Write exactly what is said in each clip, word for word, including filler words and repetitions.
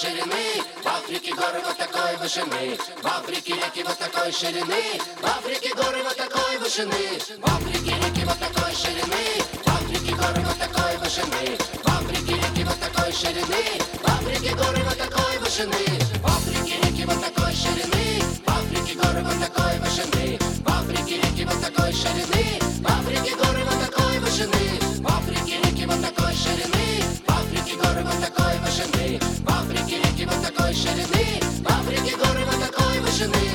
ширины, в Африке горы вот такой вышины, в Африке реки вот такой ширины, в Африке горы вот такой вышины, в Африке реки вот такой ширины, в Африке горы вот такой вышины, в Африке реки вот такой ширины, в Африке горы вот такой вышины, в Африке реки вот такой ширины, в Африке горы вот такой вышины, в Африке реки вот такой ширины, в Африке горы вот такой вышины, в Африке реки вот такой ширины, в Африке горы вот такой вышины, в Африке реки вот такой ширины, в Африке горы вот такой вышины.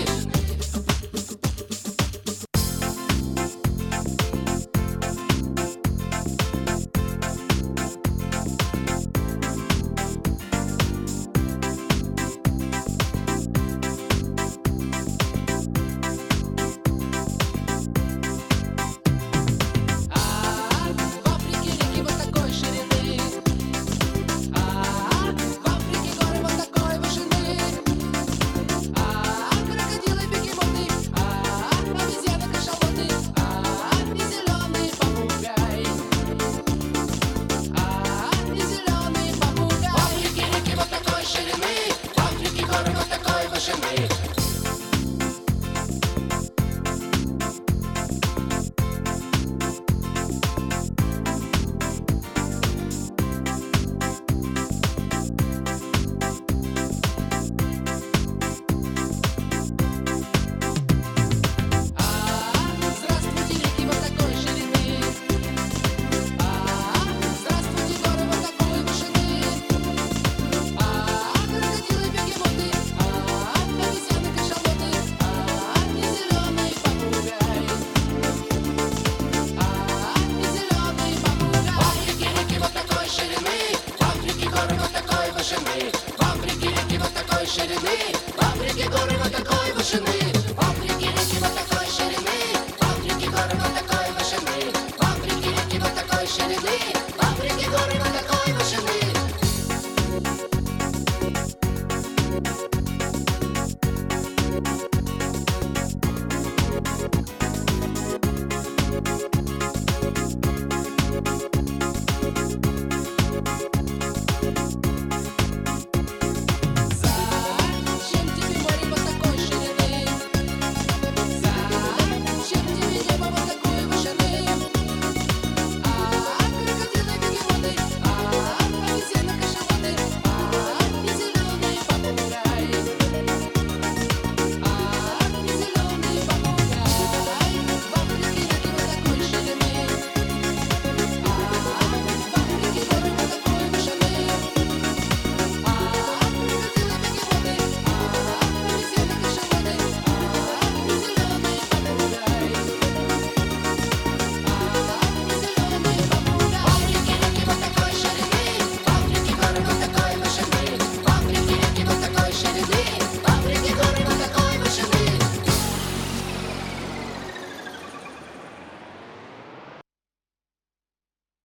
В Африке реки вот такой ширины,